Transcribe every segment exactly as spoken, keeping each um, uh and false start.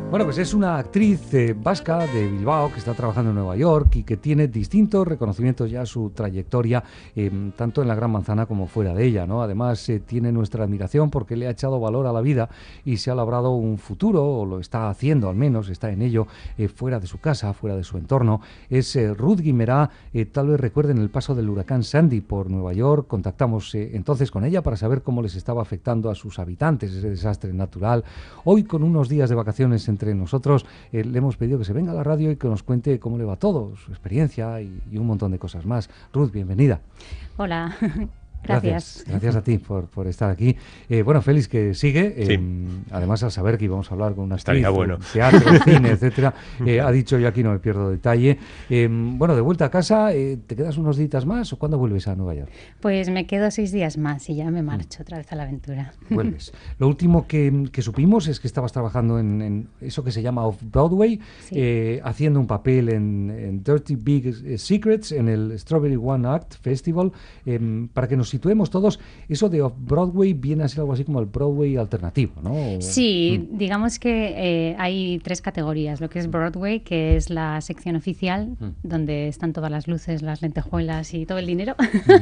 Bueno, pues es una actriz eh, vasca de Bilbao que está trabajando en Nueva York y que tiene distintos reconocimientos ya a su trayectoria, eh, tanto en la Gran Manzana como fuera de ella, ¿no? Además, eh, tiene nuestra admiración porque le ha echado valor a la vida y se ha labrado un futuro, o lo está haciendo al menos, está en ello, eh, fuera de su casa, fuera de su entorno. Es eh, Ruth Guimerá, eh, tal vez recuerden el paso del huracán Sandy por Nueva York. Contactamos eh, entonces con ella para saber cómo les estaba afectando a sus habitantes ese desastre natural. Hoy, con unos días de vacaciones en entre nosotros, eh, le hemos pedido que se venga a la radio y que nos cuente cómo le va todo, su experiencia y, y un montón de cosas más. Ruth, bienvenida. Hola. Gracias. Gracias, gracias a ti por, por estar aquí. Eh, bueno, Félix, que sigue, sí. eh, además al saber que íbamos a hablar con una actriz, bueno. teatro, cine, etcétera, eh, ha dicho, yo aquí no me pierdo detalle. Eh, bueno, de vuelta a casa, eh, ¿te quedas unos días más o cuándo vuelves a Nueva York? Pues me quedo seis días más y ya me marcho otra vez a la aventura. Vuelves. Lo último que, que supimos es que estabas trabajando en, en eso que se llama Off-Broadway, sí. eh, haciendo un papel en, en Dirty Big Secrets, en el Strawberry One Act Festival. Eh, para que nos situemos todos, eso de Off-Broadway viene a ser algo así como el Broadway alternativo, ¿no? Sí, mm. digamos que eh, hay tres categorías. Lo que es Broadway, que es la sección oficial, mm. donde están todas las luces, las lentejuelas y todo el dinero.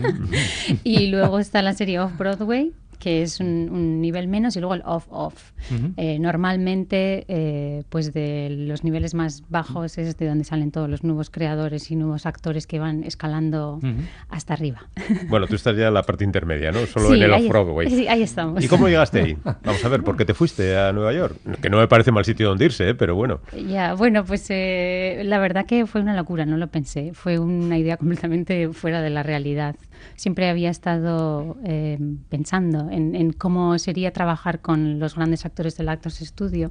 Y luego está la serie Off-Broadway, que es un, un nivel menos, y luego el off-off. Uh-huh. Eh, normalmente, eh, pues de los niveles más bajos es de donde salen todos los nuevos creadores y nuevos actores que van escalando uh-huh. hasta arriba. Bueno, tú estás ya en la parte intermedia, ¿no? Solo sí, en el ahí, off-Broadway. Sí, ahí estamos. ¿Y cómo llegaste ahí? Vamos a ver, ¿por qué te fuiste a Nueva York? Que no me parece mal sitio donde irse, ¿eh? Pero bueno. Ya, bueno, pues eh, la verdad que fue una locura, no lo pensé. Fue una idea completamente fuera de la realidad. Siempre había estado eh, pensando en, en cómo sería trabajar con los grandes actores del Actors Studio.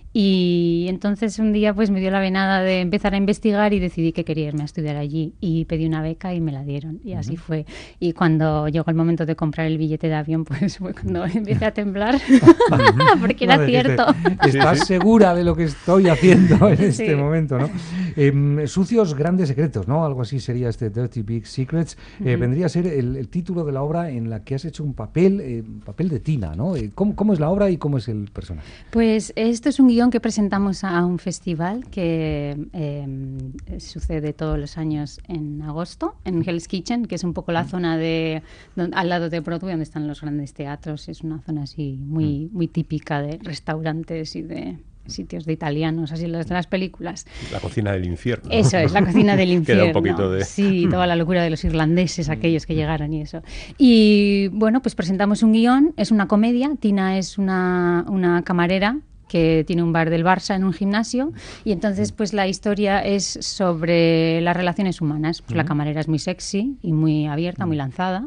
Y entonces un día pues me dio la venada de empezar a investigar y decidí que quería irme a estudiar allí y pedí una beca y me la dieron y así uh-huh. fue. Y cuando llegó el momento de comprar el billete de avión, pues fue cuando empecé a temblar porque era Madre, cierto. Estás sí, sí. segura de lo que estoy haciendo en este sí. momento, ¿no? Eh, Sucios grandes secretos, ¿no? Algo así sería este Dirty Big Secrets. Eh, uh-huh. Vendría a ser el, el título de la obra en la que has hecho un papel, eh, papel de Tina, ¿no? Eh, ¿cómo, ¿Cómo es la obra y cómo es el personaje? Pues esto es un guión que presentamos a un festival que eh, sucede todos los años en agosto, en Hell's Kitchen, que es un poco la zona de, donde, al lado de Broadway, donde están los grandes teatros. Es una zona así muy, muy típica de restaurantes y de sitios de italianos, así las de las películas. La cocina del infierno. Eso es, la cocina del infierno. Queda un poquito de... Sí, toda la locura de los irlandeses, aquellos que llegaron y eso. Y bueno, pues presentamos un guión, es una comedia. Tina es una, una camarera que tiene un bar del Barça en un gimnasio, y entonces pues la historia es sobre las relaciones humanas. Pues uh-huh. la camarera es muy sexy y muy abierta, uh-huh. muy lanzada,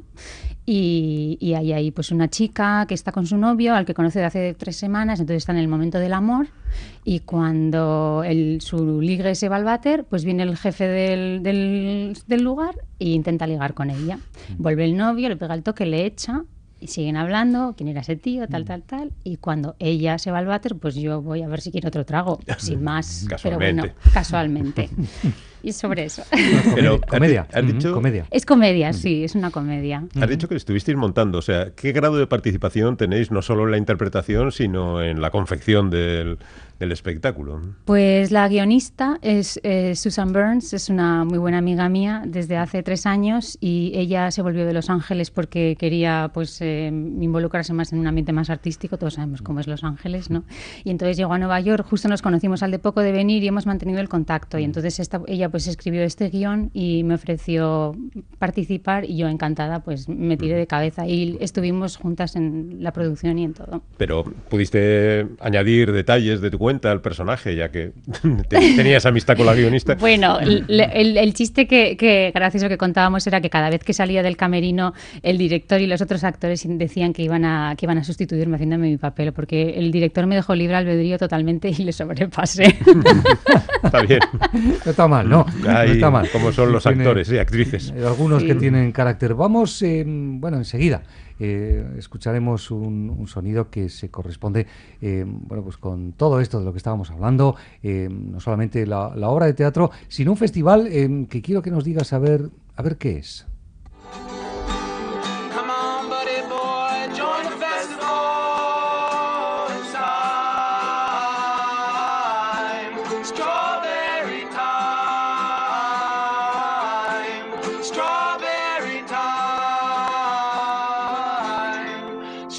y, y hay ahí pues una chica que está con su novio, al que conoce de hace tres semanas, entonces está en el momento del amor, y cuando el, su ligue se va al váter, pues viene el jefe del, del, del lugar e intenta ligar con ella. Uh-huh. Vuelve el novio, le pega el toque, le echa, y siguen hablando, quién era ese tío, tal, tal, tal. Y cuando ella se va al váter, pues yo voy a ver si quiere otro trago, sin más. Pero bueno, casualmente. Y sobre eso. Pero comedia. ¿Has dicho? Uh-huh, comedia. Es comedia, sí, es una comedia. Has dicho que estuvisteis montando, o sea, ¿qué grado de participación tenéis no solo en la interpretación, sino en la confección del, del espectáculo? Pues la guionista es eh, Susan Burns, es una muy buena amiga mía desde hace tres años, y ella se volvió de Los Ángeles porque quería pues eh, involucrarse más en un ambiente más artístico. Todos sabemos cómo es Los Ángeles, ¿no? Y entonces llegó a Nueva York, justo nos conocimos al de poco de venir y hemos mantenido el contacto, y entonces esta, ella pues escribió este guión y me ofreció participar, y yo encantada pues me tiré de cabeza y estuvimos juntas en la producción y en todo. Pero pudiste añadir detalles de tu cuenta al personaje, ya que tenías amistad con la guionista. Bueno, el, el, el chiste que, que gracioso que contábamos era que cada vez que salía del camerino el director y los otros actores decían que iban a, que iban a sustituirme haciéndome mi papel, porque el director me dejó libre albedrío totalmente y le sobrepasé. Está bien. No está mal, ¿no? Ahí, no está mal. Como son los Tiene, actores y actrices. Hay algunos sí. que tienen carácter. Vamos, eh, bueno, enseguida eh, escucharemos un, un sonido que se corresponde, eh, bueno, pues con todo esto de lo que estábamos hablando, eh, no solamente la, la obra de teatro, sino un festival eh, que quiero que nos digas a ver, a ver qué es.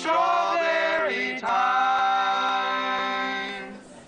strawberry time.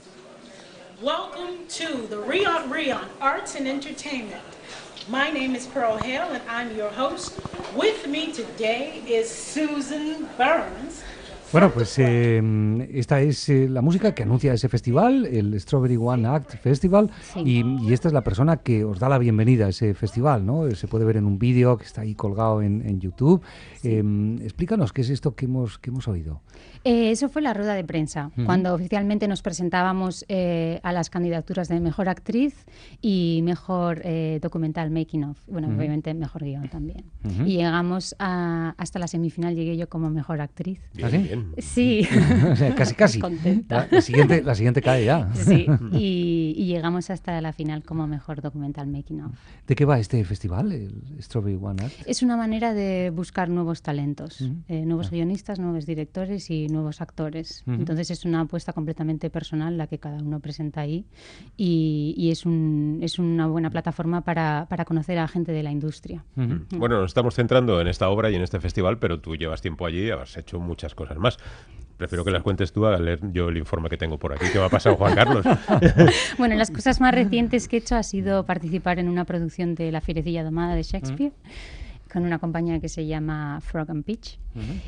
Welcome to the Rion Rion Arts and Entertainment. My name is Pearl Hale and I'm your host. With me today is Susan Burns. Bueno, pues eh, esta es eh, la música que anuncia ese festival, el Strawberry One Act Festival, Sí. y, y esta es la persona que os da la bienvenida a ese festival, ¿no? Se puede ver en un vídeo que está ahí colgado en, en YouTube. Sí. Eh, explícanos qué es esto que hemos, que hemos oído. Eh, eso fue la rueda de prensa, Ujú. cuando oficialmente nos presentábamos eh, a las candidaturas de Mejor Actriz y Mejor eh, Documental Making of. Bueno, Ujú. obviamente Mejor Guión también. Ujú. Y llegamos a, hasta la semifinal, llegué yo como Mejor Actriz. ¿Ah, sí? Bien. Sí. O sea, casi, casi. Contenta. La, la siguiente, la siguiente cae ya. Sí, y, y llegamos hasta la final como Mejor Documental Making of. ¿De qué va este festival, el Strawberry One Act? Es una manera de buscar nuevos talentos, Ujú. eh, nuevos Ah. guionistas, nuevos directores y nuevos actores. Ujú. Entonces es una apuesta completamente personal la que cada uno presenta ahí y, y es, un, es una buena plataforma para, para conocer a gente de la industria. Ujú. Bueno, nos estamos centrando en esta obra y en este festival, pero tú llevas tiempo allí y has hecho muchas cosas más. Prefiero que las cuentes tú a leer yo el informe que tengo por aquí. ¿Qué me ha pasado, Juan Carlos? Bueno, las cosas más recientes que he hecho ha sido participar en una producción de La Fierecilla Domada de Shakespeare con una compañía que se llama Frog and Peach.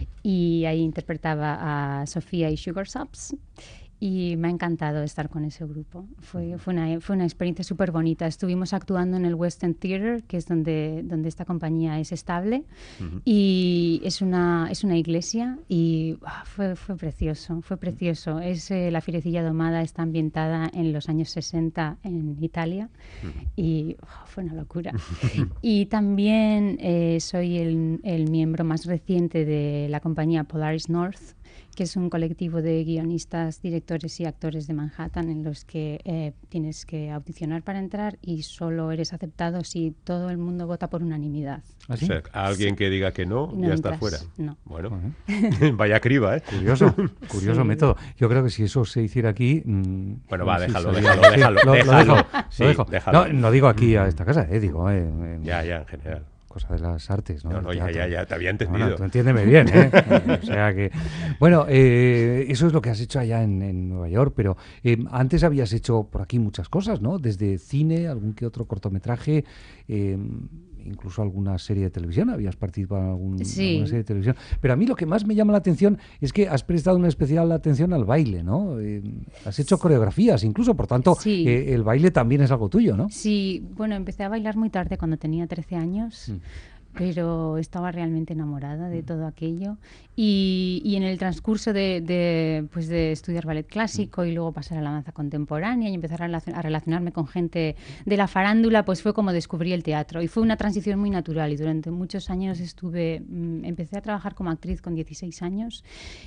Y ahí interpretaba a Sofía y Sugar Subs y me ha encantado estar con ese grupo. Fue, fue, una, fue una experiencia súper bonita. Estuvimos actuando en el West End Theatre, que es donde, donde esta compañía es estable, Ujú. y es una, es una iglesia y ah, fue, fue precioso, fue precioso. Es, eh, La Fierecilla Domada está ambientada en los años sesenta en Italia y ah, fue una locura. Y también eh, soy el, el miembro más reciente de la compañía Polaris North, que es un colectivo de guionistas, directores y actores de Manhattan en los que eh, tienes que audicionar para entrar y solo eres aceptado si todo el mundo vota por unanimidad. ¿Ah, O sí? sea, a alguien que diga que no, No ya está entras, fuera. no. Bueno, Bueno. vaya criba, ¿eh? Curioso, curioso Sí. método. Yo creo que si eso se hiciera aquí... mm, Bueno, va, sí, déjalo, sería- déjalo, déjalo, lo, lo déjalo. dejo, Sí, lo dejo. déjalo. No, no digo aquí a esta casa, eh, digo, eh, en- Ya, ya, en general. cosa de las artes, ¿no? No, El no, ya, teatro. ya, ya, te había entendido. Bueno, tú entiéndeme bien, ¿eh? O sea que... Bueno, eh, eso es lo que has hecho allá en, en Nueva York, pero eh, antes habías hecho por aquí muchas cosas, ¿no? Desde cine, algún que otro cortometraje, eh, incluso alguna serie de televisión, habías participado en algún, Sí. alguna serie de televisión. Pero a mí lo que más me llama la atención es que has prestado una especial atención al baile, ¿no? Eh, has hecho coreografías incluso, por tanto, Sí. eh, el baile también es algo tuyo, ¿no? Sí, bueno, empecé a bailar muy tarde, cuando tenía trece años. Mm. Pero estaba realmente enamorada de todo aquello y, y en el transcurso de, de, pues de estudiar ballet clásico y luego pasar a la danza contemporánea y empezar a, relacion- a relacionarme con gente de la farándula, pues fue como descubrí el teatro y fue una transición muy natural y durante muchos años estuve, mm, empecé a trabajar como actriz con dieciséis años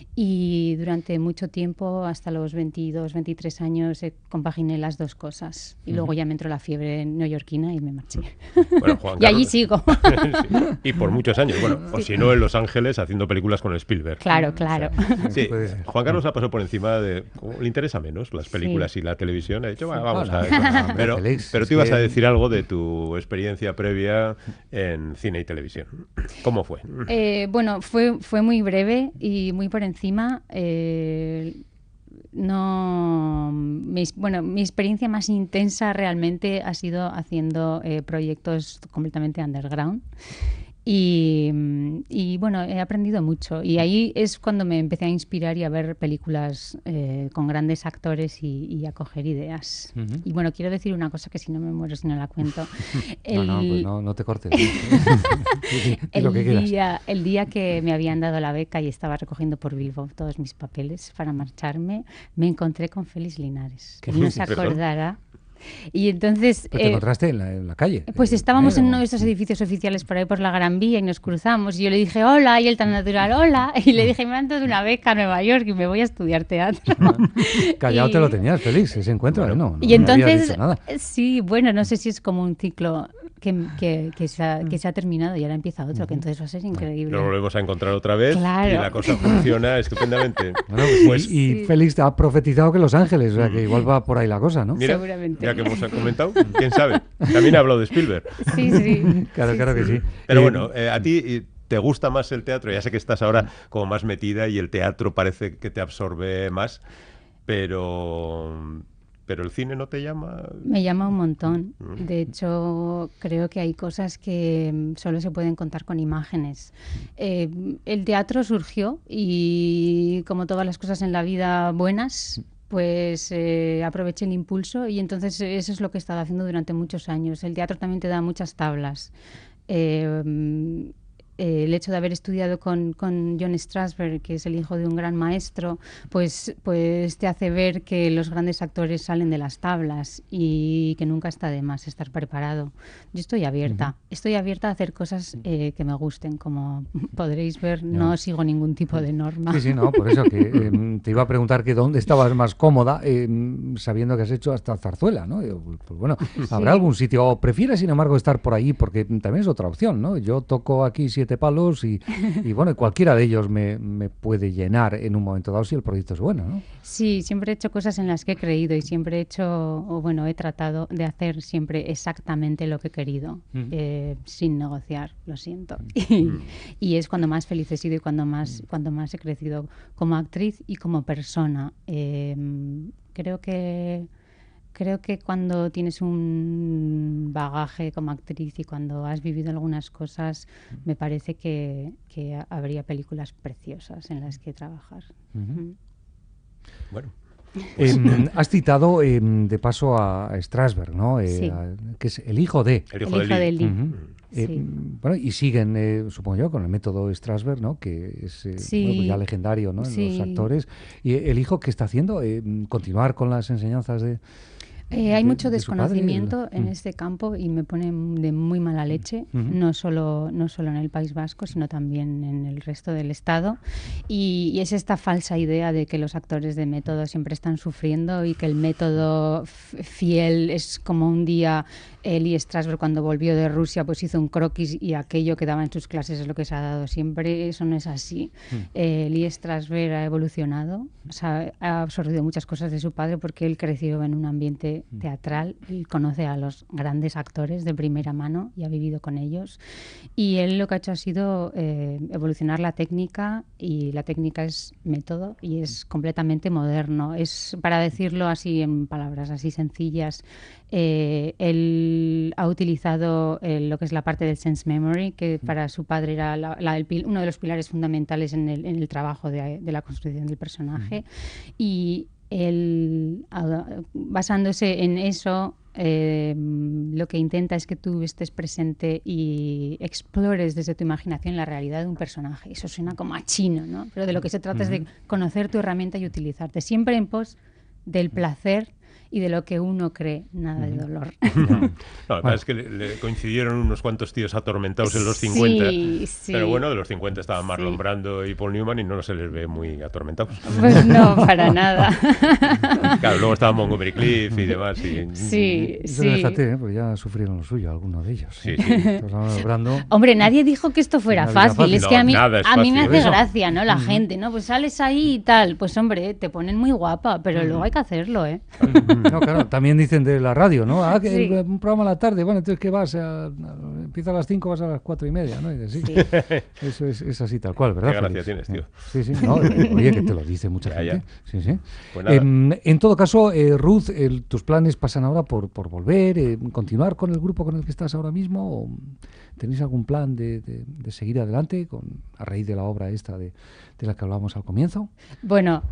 y durante mucho tiempo, hasta los veintidós, veintitrés años, eh, compaginé las dos cosas y luego ya me entró la fiebre neoyorquina y me marché. Bueno, Juan Y allí Carlos- sigo. Sí, y por muchos años. Bueno, o si no, en Los Ángeles haciendo películas con Spielberg. Claro, claro. Sí, Puede ser. Juan Carlos ha pasado por encima de... como le interesa menos las películas Sí. y la televisión. Ha dicho, "Va, vamos Hola. a eso". Hombre, Pero, Félix, pero es tú ibas que- a decir algo de tu experiencia previa en cine y televisión. ¿Cómo fue? Eh, bueno, fue, fue muy breve y muy por encima. eh, no, mi, bueno, mi experiencia más intensa realmente ha sido haciendo eh, proyectos completamente underground. Y, y bueno, he aprendido mucho y ahí es cuando me empecé a inspirar y a ver películas eh, con grandes actores y, y a coger ideas. Ujú. Y bueno, quiero decir una cosa que si no me muero si no la cuento. No, no, pues El- no, no te cortes. Di- di- di lo que el quieras. día, el día que me habían dado la beca y estaba recogiendo por Bilbao todos mis papeles para marcharme, me encontré con Félix Linares. ¿Qué Él no dices? se acordará. Y entonces... Pues te eh, encontraste en la, en la calle. pues eh, estábamos ¿eh? en ¿O? uno de estos edificios oficiales por ahí por la Gran Vía y nos cruzamos y yo le dije hola y él tan natural hola y le dije me han dado una beca a Nueva York y me voy a estudiar teatro. Callado Y- te lo tenías, Félix, ese encuentro, ¿eh? No, no y me habías entonces, dicho nada. sí, bueno, no sé si es como un ciclo que, que, que, se, ha, que se ha terminado y ahora empieza otro, que entonces va a ser increíble. Nos volvemos a encontrar otra vez Claro. y la cosa funciona estupendamente. Bueno, pues, Pues, y y Sí. Félix ha profetizado que Los Ángeles, o sea que igual va por ahí la cosa, ¿no? mira, Seguramente. ya que hemos comentado, quién sabe. También ha hablado de Spielberg. Sí, sí. Claro, Sí, claro que sí. Pero Eh, bueno, eh, a ti eh, ¿Te gusta más el teatro? Ya sé que estás ahora como más metida y el teatro parece que te absorbe más, pero... ¿Pero el cine no te llama? Me llama un montón. De hecho, creo que hay cosas que solo se pueden contar con imágenes. Eh, el teatro surgió y, como todas las cosas en la vida buenas, pues eh, aproveché el impulso y entonces eso es lo que he estado haciendo durante muchos años. El teatro también te da muchas tablas. Eh, el hecho de haber estudiado con, con John Strasberg, que es el hijo de un gran maestro, pues, pues te hace ver que los grandes actores salen de las tablas y que nunca está de más estar preparado. Yo estoy abierta, uh-huh. estoy abierta a hacer cosas eh, que me gusten. Como podréis ver, no, no sigo ningún tipo de norma. Sí, sí, no, por eso que eh, te iba a preguntar que dónde estabas más cómoda, eh, sabiendo que has hecho hasta zarzuela, ¿no? Yo, pues bueno, habrá sí. algún sitio, o prefieres, sin embargo, estar por ahí, porque también es otra opción, ¿no? Yo toco aquí siete palos y, y bueno, cualquiera de ellos me, me puede llenar en un momento dado si el proyecto es bueno, ¿no? Sí, siempre he hecho cosas en las que he creído y siempre he hecho, o bueno, he tratado de hacer siempre exactamente lo que he querido, uh-huh. eh, sin negociar, lo siento. Uh-huh. Y, y es cuando más feliz he sido y cuando más, uh-huh. cuando más he crecido como actriz y como persona. Eh, creo que... Creo que cuando tienes un bagaje como actriz y cuando has vivido algunas cosas, me parece que, que habría películas preciosas en las que trabajar. Uh-huh. Mm. Bueno. Pues... Eh, has citado eh, de paso a, a Strasberg, ¿no? Eh, sí. a, que es el hijo de... El hijo, el hijo de Lee. Uh-huh. Eh, sí. Bueno, y siguen, eh, supongo yo, con el método Strasberg, ¿no? Que es eh, sí. bueno, pues ya legendario, ¿no? En sí. los actores. ¿Y el hijo qué está haciendo? Eh, ¿Continuar con las enseñanzas de...? Eh, hay de, mucho de desconocimiento padre, en mm. este campo y me pone de muy mala leche, uh-huh. no solo, no solo en el País Vasco, sino también en el resto del Estado. Y, y es esta falsa idea de que los actores de método siempre están sufriendo y que el método f- fiel es como un día Lee Strasberg cuando volvió de Rusia pues hizo un croquis y aquello que daba en sus clases es lo que se ha dado siempre. Eso no es así. Uh-huh. Eh, Lee Strasberg ha evolucionado, o sea, ha absorbido muchas cosas de su padre porque él creció en un ambiente teatral, él conoce a los grandes actores de primera mano y ha vivido con ellos y él lo que ha hecho ha sido eh, evolucionar la técnica y la técnica es método y es completamente moderno, es, para decirlo así en palabras así sencillas, eh, él ha utilizado eh, lo que es la parte del sense memory, que para su padre era la, la, el, uno de los pilares fundamentales en el, en el trabajo de, de la construcción del personaje uh-huh. y él, basándose en eso, eh, lo que intenta es que tú estés presente y explores desde tu imaginación la realidad de un personaje. Eso suena como a chino, ¿no? Pero de lo que se trata uh-huh. es de conocer tu herramienta y utilizarte, siempre en pos del placer y de lo que uno cree, nada de dolor. No, no la verdad es que le, le coincidieron unos cuantos tíos atormentados en los cincuenta, sí, sí. pero bueno, de los cincuenta estaban Marlon sí. Brando y Paul Newman y no se les ve muy atormentados. Pues no, para nada. Claro, luego estaba Montgomery Clift y demás. Y... Sí, y, sí. Fíjate, ¿eh? Pues ya sufrieron lo suyo, algunos de ellos. Sí, sí. Brando... Hombre, nadie dijo que esto fuera fácil. fácil. Es no, que a mí, a mí me hace Eso. gracia, ¿no? La uh-huh. gente, ¿no? Pues sales ahí y tal. Pues hombre, te ponen muy guapa, pero uh-huh. luego hay que hacerlo, ¿eh? No, claro, también dicen de la radio, ¿no? Ah, que sí. el, un programa a la tarde, bueno, entonces ¿qué vas? A, a, empieza a las cinco, vas a las cuatro y media, ¿no? Y sí. Sí. Eso es, es así tal cual, ¿verdad? Qué gracia tienes, tío. Sí, sí, no, oye, que te lo dice mucha ya, gente. Ya. Sí, sí. Pues eh, en todo caso, eh, Ruth, el, ¿tus planes pasan ahora por, por volver, eh, continuar con el grupo con el que estás ahora mismo? ¿O tenéis algún plan de, de, de seguir adelante con, a raíz de la obra esta de, de la que hablábamos al comienzo? Bueno,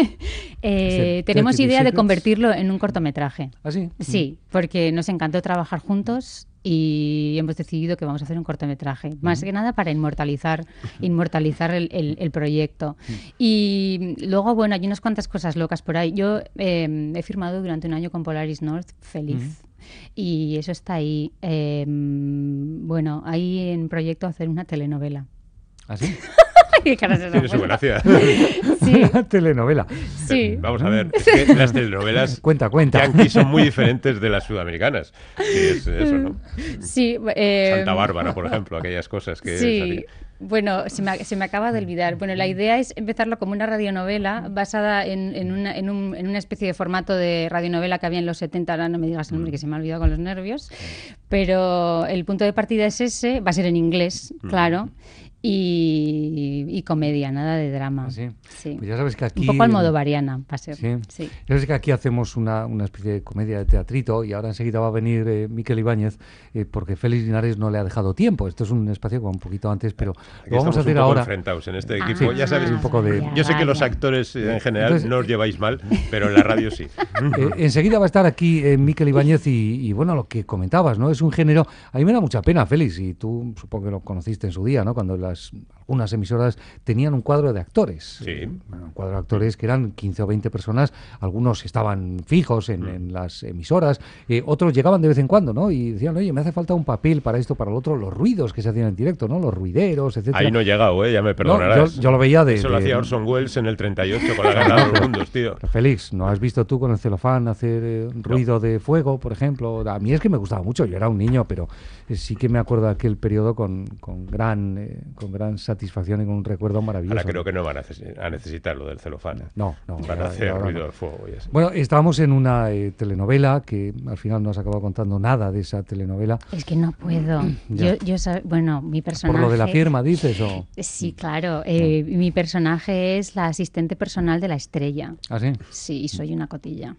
eh, tenemos idea de convertirlo en un cortometraje. ¿Ah, sí? Sí, porque nos encantó trabajar juntos y hemos decidido que vamos a hacer un cortometraje, uh-huh. más que nada para inmortalizar, inmortalizar el, el, el proyecto. Uh-huh. Y luego, bueno, hay unas cuantas cosas locas por ahí. Yo eh, he firmado durante un año con Polaris North, feliz. Uh-huh. Y eso está ahí. Eh, bueno, hay en proyecto hacer una telenovela. ¿Ah, sí? ¿Qué caras es Tiene su gracia. Sí. Telenovela. Sí. Vamos a ver, es que las telenovelas cuenta, cuenta. yanquis son muy diferentes de las sudamericanas. Sí, es eso, ¿no? Sí. Eh, Santa Bárbara, por ejemplo, aquellas cosas que... Sí. Salían. Bueno, se me, se me acaba de olvidar. Bueno, la idea es empezarlo como una radionovela basada en, en, una, en, un, en una especie de formato de radionovela que había en los setenta. Ahora no me digas el nombre, que se me ha olvidado con los nervios. Pero el punto de partida es ese, va a ser en inglés, claro. y, y comedia, nada de drama. ¿Ah, sí? Sí. Pues ya sabes que aquí... Un poco almodovariana, va a ser. Sí. Sí. Ya sabes que aquí hacemos una, una especie de comedia de teatrito y ahora enseguida va a venir eh, Miquel Ibáñez eh, porque Félix Linares no le ha dejado tiempo. Esto es un espacio como un poquito antes, pero Aquí lo vamos a estamos hacer un poco ahora. enfrentados en este Ah, equipo. sí. Ya sabes, un poco de... yo sé que vaya. los actores eh, en general Entonces, no os lleváis mal, pero en la radio sí. Eh, enseguida va a estar aquí eh, Miquel Ibáñez y, y bueno, lo que comentabas, ¿no? Es un género... A mí me da mucha pena, Félix, y tú supongo que lo conociste en su día, ¿no? Cuando las algunas emisoras tenían un cuadro de actores. Sí. Eh, bueno, un cuadro de actores que eran quince o veinte personas, algunos estaban fijos en, en las emisoras, eh, otros llegaban de vez en cuando, ¿no? Y decían, oye, me hace falta un papel para esto, para lo otro, los ruidos que se hacían en directo, ¿no? Los ruideros, etcétera. Ahí no he llegado, ¿eh? Ya me perdonarás. No, yo, yo lo veía de... Eso lo de- hacía Orson Welles en el treinta y ocho con la Guerra de los Mundos, tío. Pero, Félix, ¿no has visto tú con el celofán hacer eh, ruido de fuego, por ejemplo? A mí es que me gustaba mucho, yo era un niño, pero eh, sí que me acuerdo de aquel periodo con, con, gran, eh, con gran satisfacción y con un recuerdo maravilloso. Ahora creo que no van a, neces- a necesitar lo del celofán. No, no. Van a ya- hacer ya ruido no. del fuego y así. Bueno, estábamos en una eh, telenovela que al final no has acabado contando nada de esa telenovela. Es que no puedo. Ya. Yo, yo sab- bueno, mi personaje... ¿Por lo de la firma, dices? O... Sí, claro. Eh, mi personaje es la asistente personal de la estrella. ¿Ah, sí? Sí, y soy una cotilla.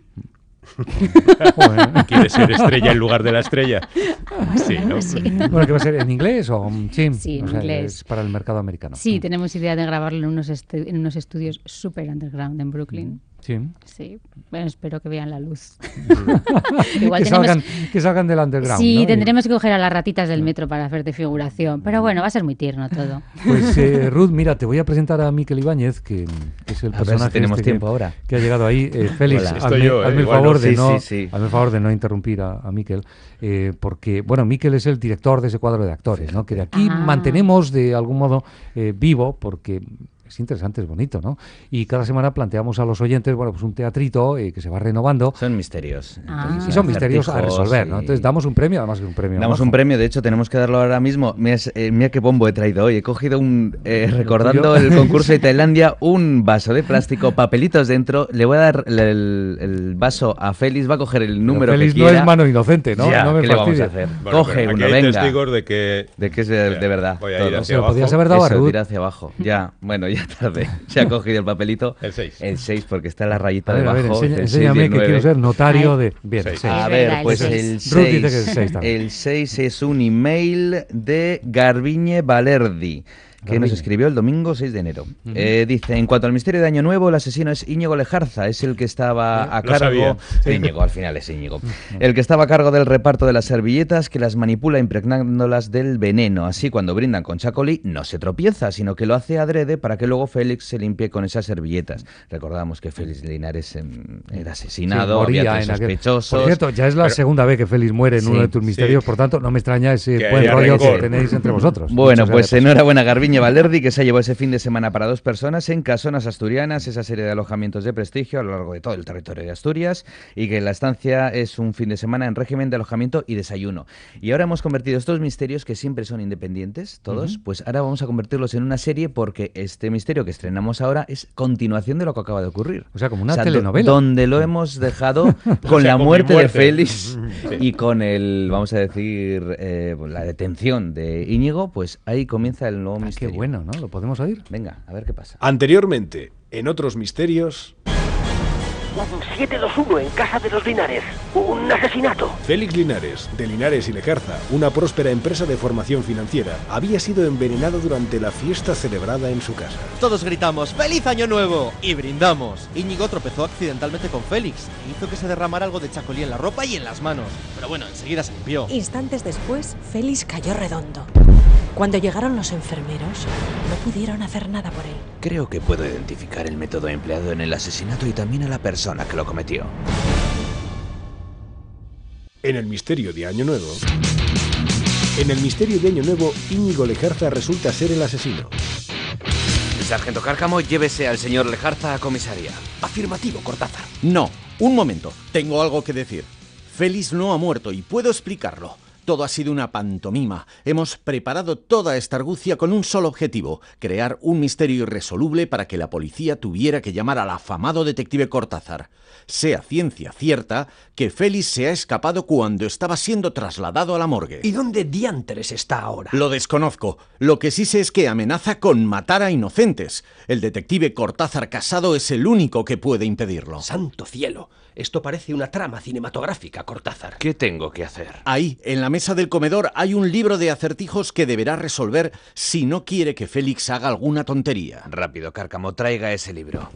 Joder. ¿Quieres ser estrella en lugar de la estrella? Sí, ¿no? Sí. Bueno, ¿qué va a ser? ¿En inglés o...? Sí, Sí, en o sea, inglés. es para el mercado americano. Sí, tenemos idea de grabarlo en unos, estu- en unos estudios súper underground en Brooklyn. Sí. Sí, bueno, espero que vean la luz. que, Igual tenemos- salgan, que salgan del underground. Sí, ¿no? Y- tendremos que coger a las ratitas del metro para hacer de figuración. Pero bueno, va a ser muy tierno todo. Pues eh, Ruth, mira, te voy a presentar a Miquel Ibáñez, que, que es el A ver si personaje tenemos este que- tiempo ahora. que ha llegado ahí. Eh, Félix, Hola. Estoy hazme, yo, eh, hazme el igual favor no. de Sí, no, sí, sí. hazme el favor de no interrumpir a, a Miquel, eh, porque bueno, Miquel es el director de ese cuadro de actores, ¿no? Que de aquí Ah. mantenemos de algún modo eh, vivo, porque es interesante, es bonito, ¿no? Y cada semana planteamos a los oyentes, bueno, pues un teatrito eh, que se va renovando. Son misterios. Ah. Entonces, Y son misterios a acertijos resolver, ¿no? y- Entonces damos un premio, además que un premio. Damos majo. un premio, de hecho tenemos que darlo ahora mismo. Mira, eh, mira qué bombo he traído hoy. He cogido un, eh, recordando tuyo. el concurso de Tailandia, un vaso de plástico, papelitos dentro. Le voy a dar el, el- el vaso a Félix, va a coger el Pero número Félix que no quiera. es mano inocente, ¿no? Ya, no me ¿qué le vamos a fastidies. hacer? Bueno, Coge pero aquí uno, hay venga. testigos de que... De que es de, de verdad. Voy a ir todo. hacia Se lo abajo. podías haber dado a Eso, Ruth. tira hacia abajo. Ya, bueno, ya tarde. Se ha cogido el papelito. El seis. El seis, porque está la rayita A ver, a ver, debajo. enseña- el seis y enséñame el que nueve. quiero ser notario Ay. de... Bien, Seis. seis. A Es ver, verdad, el pues seis. el Ruth dice que es seis, el seis también. el seis es un email de Garbiñe Valerdi, que Garbiñe. nos escribió el domingo seis de enero. Eh, dice, en cuanto al misterio de Año Nuevo, el asesino es Íñigo Lejarza, es el que estaba a Lo cargo... sabía. Sí, Íñigo, al final es Íñigo. El que estaba a cargo del reparto de las servilletas, que las manipula impregnándolas del veneno. Así, cuando brindan con chacolí, no se tropieza, sino que lo hace adrede para que luego Félix se limpie con esas servilletas. Recordamos que Félix Linares em, era asesinado, Sí, moría había tres en aquel- sospechosos... Por cierto, ya es la Pero- segunda vez que Félix muere en Sí, uno de tus sí. misterios, por tanto, no me extraña ese Que buen haya rollo que rencor. tenéis entre vosotros. Bueno, Dicho sea pues de paso. enhorabuena Garbiñe Valerdi, que se ha llevado ese fin de semana para dos personas en Casonas Asturianas, esa serie de alojamientos de prestigio a lo largo de todo el territorio de Asturias, y que la estancia es un fin de semana en régimen de alojamiento y desayuno. Y ahora hemos convertido estos misterios, que siempre son independientes, todos, pues ahora vamos a convertirlos en una serie, porque este misterio que estrenamos ahora es continuación de lo que acaba de ocurrir. O sea, como una do- telenovela. donde lo hemos dejado con O sea, la con mi muerte, de muerte. Félix Sí. y con el, vamos a decir, eh, la detención de Íñigo, pues ahí comienza el nuevo Ah, qué misterio. bueno, ¿no? ¿Lo podemos oír? Venga, a ver qué pasa. Anteriormente, en otros misterios, Un siete dos uno en Casa de los Linares. Un asesinato. Félix Linares, de Linares y Lejarza, una próspera empresa de formación financiera, había sido envenenado durante la fiesta celebrada en su casa. Todos gritamos ¡Feliz Año Nuevo! Y brindamos. Íñigo tropezó accidentalmente con Félix e hizo que se derramara algo de chacolí en la ropa y en las manos. Pero bueno, enseguida se limpió. Instantes después, Félix cayó redondo. Cuando llegaron los enfermeros, no pudieron hacer nada por él. Creo que puedo identificar el método empleado en el asesinato y también a la persona que lo cometió. En el misterio de Año Nuevo... En el misterio de Año Nuevo, Íñigo Lejarza resulta ser el asesino. Sargento Cárcamo, llévese al señor Lejarza a comisaría. Afirmativo, Cortázar. No, un momento, tengo algo que decir. Félix no ha muerto y puedo explicarlo. Todo ha sido una pantomima. Hemos preparado toda esta argucia con un solo objetivo: crear un misterio irresoluble para que la policía tuviera que llamar al afamado detective Cortázar. Sea ciencia cierta que Félix se ha escapado cuando estaba siendo trasladado a la morgue. ¿Y dónde diantres está ahora? Lo desconozco. Lo que sí sé es que amenaza con matar a inocentes. El detective Cortázar Casado es el único que puede impedirlo. ¡Santo cielo! Esto parece una trama cinematográfica, Cortázar. ¿Qué tengo que hacer? Ahí, en la mesa del comedor, hay un libro de acertijos que deberá resolver si no quiere que Félix haga alguna tontería. Rápido, Cárcamo, traiga ese libro.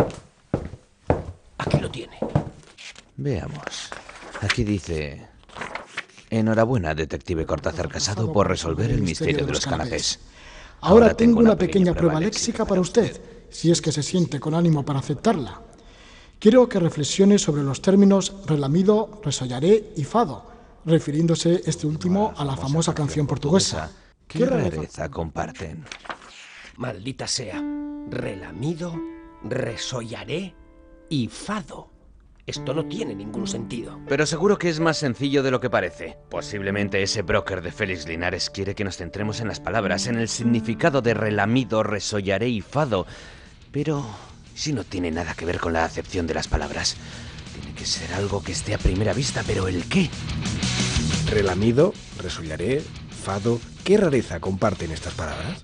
Aquí lo tiene. Veamos. Aquí dice: enhorabuena, detective Cortázar Casado, por resolver el misterio de los canapés. Ahora tengo una pequeña prueba léxica para usted, si es que se siente con ánimo para aceptarla. Quiero que reflexione sobre los términos relamido, resollaré y fado, refiriéndose este último a la famosa canción portuguesa. ¿Qué rareza comparten? Maldita sea. Relamido, resollaré y fado. Esto no tiene ningún sentido. Pero seguro que es más sencillo de lo que parece. Posiblemente ese broker de Félix Linares quiere que nos centremos en las palabras, en el significado de relamido, resollaré y fado. Pero si no tiene nada que ver con la acepción de las palabras, tiene que ser algo que esté a primera vista, pero ¿el qué? Relamido, resollaré, fado. ¿Qué rareza comparten estas palabras?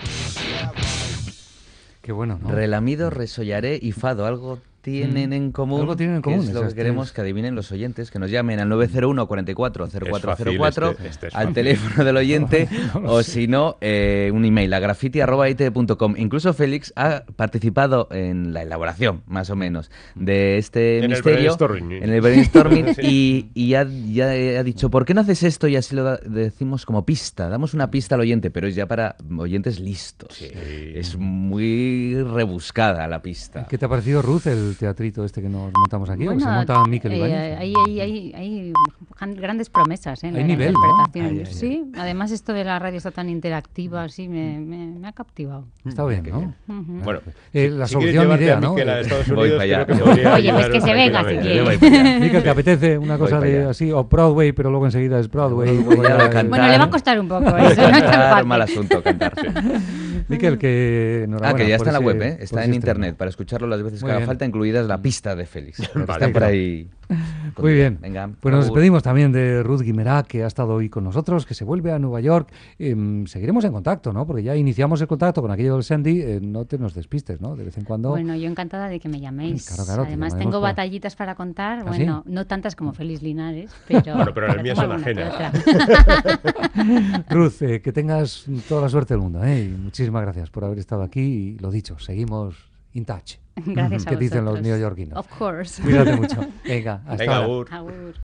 Qué bueno, ¿no? Relamido, resollaré y fado, algo tienen Mm. en común. Algo tienen en común, que es lo esas que queremos tres. que adivinen los oyentes, que nos llamen al nueve cero uno, cuarenta y cuatro, cero cuatro cero Es cuatro, fácil, este- este es al fácil. teléfono del oyente, No, no lo o sé. si no, eh, un email a graffiti arroba i t v punto com. Incluso Félix ha participado en la elaboración, más o menos, de este En el misterio, brainstorming. en el brainstorming, Sí. y, y ya, ya ha dicho, ¿por qué no haces esto? Y así lo da- decimos como pista, damos una pista al oyente, pero es ya para oyentes listos. Sí. Es muy rebuscada la pista. ¿Qué te ha parecido, Ruth, el teatrito este que nos montamos aquí? ¿O se Bueno, monta Miquel eh, Ibáñez? hay, hay, hay, hay gran- grandes promesas, ¿eh? en Hay la nivel, ¿no? interpretación. Ay, ay, ay. Sí, además esto de la radio está tan interactiva, sí, me, me, me ha captivado. Está bien, ¿no? Ujú. Bueno, Eh, si- la si solución quieres llevarte idea, a ¿no? Miquel a Estados Voy Unidos, para allá. creo que podría Oye, pues que ayudaros se venga si tranquilamente. quiere. Yo voy para allá. Miquel, ¿te apetece una cosa para de allá. así, o Broadway, pero luego enseguida es Broadway? Voy luego a ya- cantar. Bueno, le va a costar un poco eso, no es tan Cantar, fácil. mal asunto cantar. Miquel, que Ah, enhorabuena que ya por está en la ese- web, ¿eh? por Está ese en estreno. internet para escucharlo las veces Muy que haga bien. falta, incluidas la pista de Félix. Vale. Está por ahí. Muy bien. Venga, Pues nos agur. despedimos también de Ruth Guimerá, que ha estado hoy con nosotros, que se vuelve a Nueva York. Em, seguiremos en contacto, ¿no? Porque ya iniciamos el contacto con aquello del Sandy. eh, no te nos despistes, ¿no? De vez en cuando. Bueno, yo encantada de que me llaméis. Claro, claro, te Además, llamaremos tengo para- batallitas para contar. ¿Ah, Bueno, no tantas como Félix Linares, pero. Bueno, pero las mías tengo son alguna que ajenas. otra. Ruth, eh, que tengas toda la suerte del mundo, ¿eh? Y muchísimas gracias por haber estado aquí. Y lo dicho, seguimos in touch. Gracias a ¿Qué dicen los vosotros. neoyorquinos? Of course. Cuídate mucho. Venga, hasta Venga, ahora. agur. Agur.